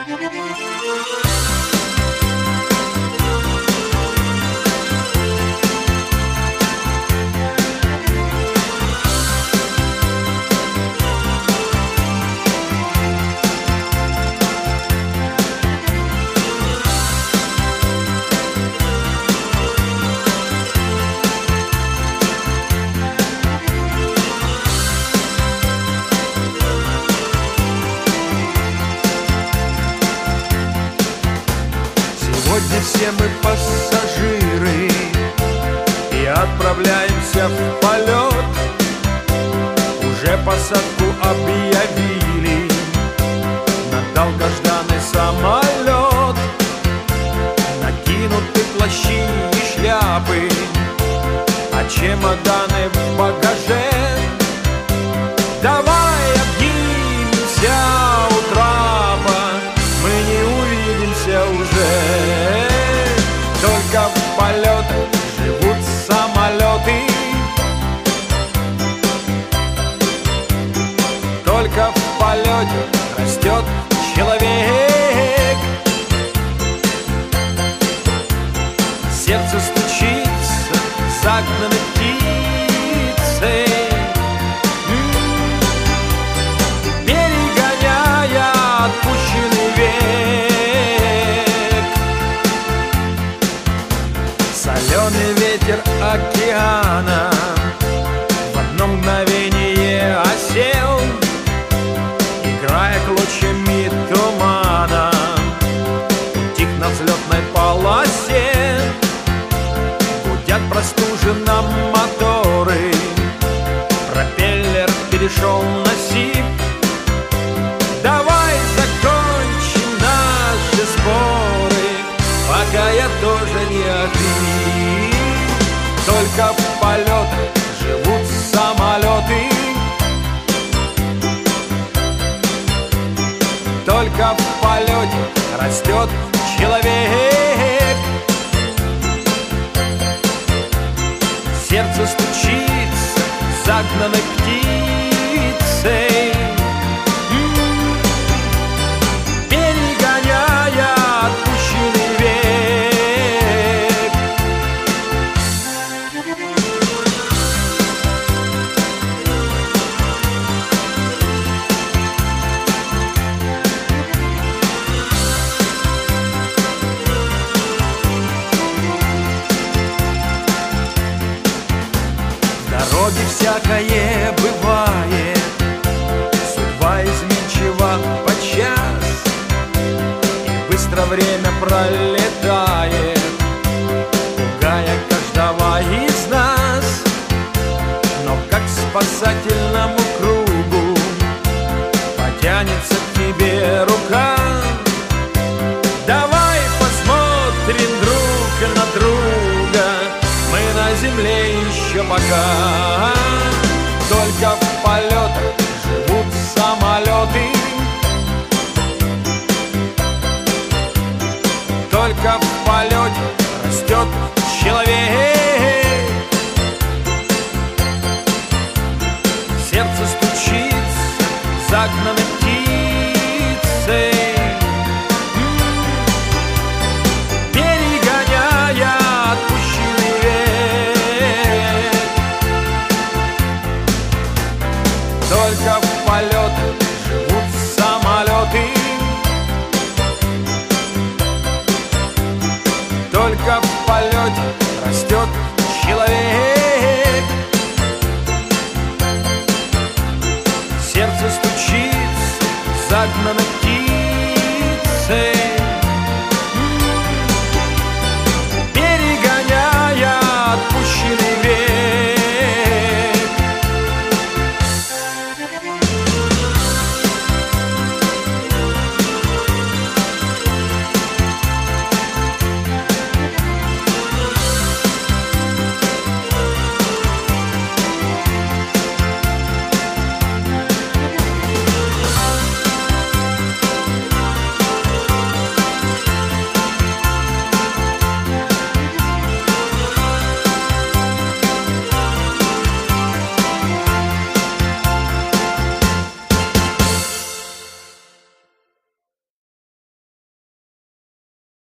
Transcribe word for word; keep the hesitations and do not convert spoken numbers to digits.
Сегодня все мы пассажиры и отправляемся в полет. Уже посадку объявили на долгожданный самолет. Накинуты плащи и шляпы, а чемоданы в багаже. Давай обнимемся у трапа, мы не увидимся уже. Только в полетах живут самолеты, только в полете растет человек. Сердце стучится загнанной птицей, перегоняя отпущенный век. Соленый ветер океана в одно мгновение осел, играя клочьями тумана, утих на взлетной полосе. Гудят простуженно моторы, пропеллер перешел на сип. Давай закончим наши споры, пока я тоже не охрип. Только в полетах живут самолеты, только в полете растет человек. Сердце стучится загнанной птицей, перегоняя отпущенный век. В дороге всякое бывает, судьба изменчива подчас, и быстро время пролетает, пугая каждого из нас. Но как к спасательному кругу потянется к тебе рука. Давай посмотрим друг на друга, мы на земле еще пока. Только в полетах живут самолеты, только в полете растет человек. Сердце стучится загнанной птицей, перегоняя отпущенный век. Только в полетах живут самолеты, только в полете растет человек. Сердце стучится загнанной птицей,